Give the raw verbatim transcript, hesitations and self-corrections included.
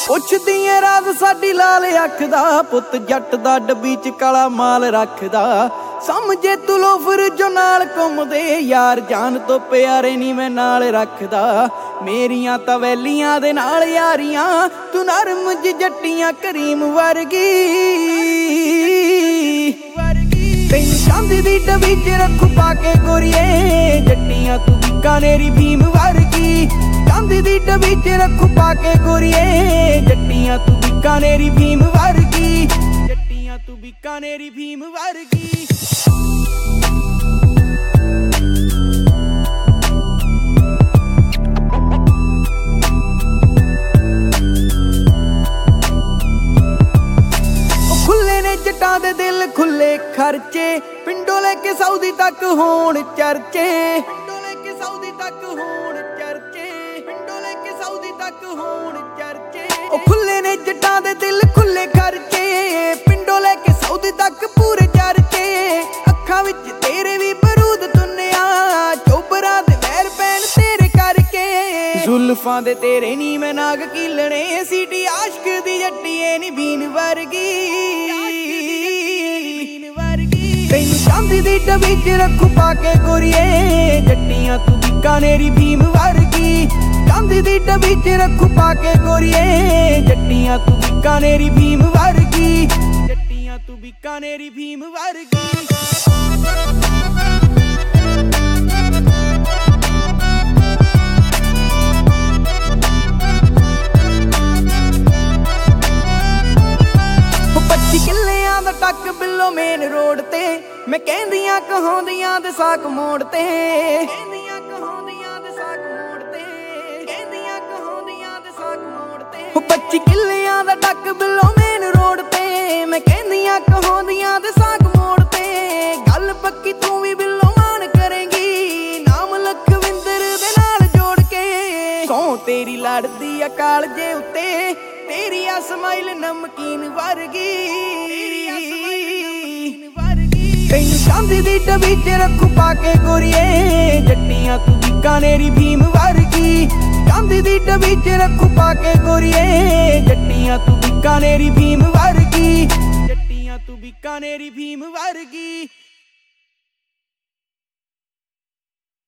ਪੁੱਛਦੀ ਏ ਰਾਜ਼ ਸਾਡੀ ਲਾਲ ਅੱਖ ਦਾ, ਪੁੱਤ ਜੱਟ ਦਾ ਡੱਬੀ ਚ ਕਾਲਾ ਮਾਲ ਰੱਖਦਾ। ਸਮਝੇ ਤੂੰ ਲੋਫਰ ਜੋ ਨਾਲ ਘੁੰਮਦੇ, ਯਾਰ ਜਾਨ ਤੋਂ ਪਿਆਰੇ ਨੀ ਮੈਂ ਨਾਲ ਰੱਖਦਾ। ਮੇਰੀਆਂ ਤਾਂ ਵੈਲੀਆਂ ਦੇ ਨਾਲ ਯਾਰੀਆਂ, ਤੂੰ ਨਰਮ ਜਿਹੀ ਜੱਟੀਆਂ ਕਰੀਮ ਵਰਗੀ। ਤੈਨੂੰ ਚਾਂਦੀ ਦੀ ਡੱਬੀ ਚ ਰੱਖੂ ਪਾ ਕੇ ਗੋਰੀਏ, ਜੱਟੀਆਂ ਤੂੰ ਬੀਕਾਨੇਰੀ ਭੀਮ ਵਰਗੀ। ਚਾਂਦੀ ਦੀ ਡੱਬੀ ਚ ਰੱਖੂ ਪਾ ਕੇ ਗੋਰੀਏ, ਜੱਟੀਆਂ ਤੂੰ ਬੀਕਾਨੇਰੀ ਭੀਮ ਵਰਗੀ। ਜੱਟੀਆਂ ਤੂੰ ਬੀਕਾਨੇਰੀ ਭੀਮ ਵਰਗੀ। ਜੱਟਾਂ ਦੇ ਦਿਲ ਖੁੱਲੇ ਖਰਚੇ, ਪਿੰਡੋਂ ਲੈ ਕੇ ਸਾਊਦੀ ਤੱਕ ਹੋਣ ਚਰਚੇ। ਪਿੰਡੋਂ ਲੈ ਕੇ ਸਾਊਦੀ ਤੱਕ ਹੋਣ ਚਰਚੇ, ਪਿੰਡੋਂ ਲੈ ਕੇ ਸਾਊਦੀ ਤੱਕ ਹੋਣ ਚਰਚੇ। ਉਹ ਖੁੱਲੇ ਨੇ ਜੱਟਾਂ ਦੇ ਦਿਲ ਖੁੱਲੇ ਖਰਚੇ, ਪਿੰਡੋਂ ਲੈ ਕੇ ਸਾਊਦੀ ਤੱਕ ਪੂਰੇ ਚਰਚੇ। ਅੱਖਾਂ ਵਿੱਚ ਤੇਰੇ ਵੀ ਬਰੂਦ ਤੁੰਨਿਆ, ਚੋਬਰਾਂ ਦੇ ਵੈਰ ਪੈਣ ਤੇਰੇ ਕਰਕੇ। ਜ਼ੁਲਫਾਂ ਦੇ ਤੇਰੇ ਨੀ ਮੈਂ ਨਾਗ ਕੀਲਣੇ, ਸੀਟੀ ਆਸ਼ਕ ਦੀ ਜੱਟੀਏ ਨੀ ਬੀਨ ਵਰਗੀ। ਤੈਨੂੰ ਚਾਂਦੀ ਦੀ ਡੱਬੀ ਚ ਰੱਖੂ ਪਾ ਕੇ ਗੋਰੀਏ, ਜੱਟੀਆਂ ਤੂੰ ਬੀਕਾਨੇਰੀ ਭੀਮ ਵਰਗੀ। ਚਾਂਦੀ ਦੀ ਡੱਬੀ ਚ ਰੱਖੂ ਪਾ ਕੇ ਗੋਰੀਏ, ਜੱਟੀਆਂ ਤੂੰ ਬੀਕਾਨੇਰੀ ਭੀਮ ਵਰਗੀ। ਜੱਟੀਆਂ ਤੂੰ ਬੀਕਾਨੇਰੀ ਭੀਮ ਵਰਗੀ। ਕਿੱਲਿਆਂ ਦਾ ਟੱਕ ਬਿੱਲੋ ਮੇਨ ਰੋਡ ਤੇ, ਮੈਂ ਕਹਿੰਦੀਆਂ ਕਹਾਉਂਦੀਆਂ ਦੇ ਸਾਕ ਮੋੜ ਤੇ। ਕਹਿੰਦੀਆਂ ਕਹਾਉਂਦੀਆਂ ਦੇ ਸਾਕ ਮੋੜ ਤੇ, ਕਹਿੰਦੀਆਂ ਕਹਾਉਂਦੀਆਂ ਦੇ ਸਾਕ ਮੋੜ ਤੇ। ਉਹ ਪੱਚੀ ਕਿੱਲਿਆਂ ਦਾ ਟੱਕ ਬਿੱਲੋ ਮੇਨ ਰੋਡ ਤੇ, ਮੈਂ ਕਹਿੰਦੀਆਂ ਕਹਾਉਂਦੀਆਂ ਦੇ ਸਾਕ ਮੋੜ ਤੇ। ਗੱਲ ਪੱਕੀ ਤੂੰ ਵੀ ਬਿੱਲੋ ਮਾਣ ਕਰੇਂਗੀ, ਨਾਮ ਲਖਵਿੰਦਰ ਦੇ ਨਾਲ ਜੋੜ ਕੇ। ਸੌ ਤੇਰੀ ਲੜਦੀ ਆ ਕਾਲਜੇ ਉੱਤੇ, ਤੇਰੀ ਆ ਸਮਾਈਲ ਨਮਕੀਨ ਵਰਗੀ। ਤੈਨੂੰ ਚਾਂਦੀ ਦੀ ਡੱਬੀ ਚ ਰੱਖੂ ਪਾ ਕੇ ਗੋਰੀਏ, ਜੱਟੀਆਂ ਤੂੰ ਬੀਕਾਨੇਰੀ ਭੀਮ ਵਰਗੀ। ਚਾਂਦੀ ਦੀ ਡੱਬੀ ਚ ਰੱਖੂ ਪਾ ਕੇ ਗੋਰੀਏ, ਜੱਟੀਆਂ ਤੂੰ ਬੀਕਾਨੇਰੀ ਭੀਮ ਵਰਗੀ। ਜੱਟੀਆਂ ਤੂੰ ਬੀਕਾਨੇਰੀ ਭੀਮ ਵਰਗੀ।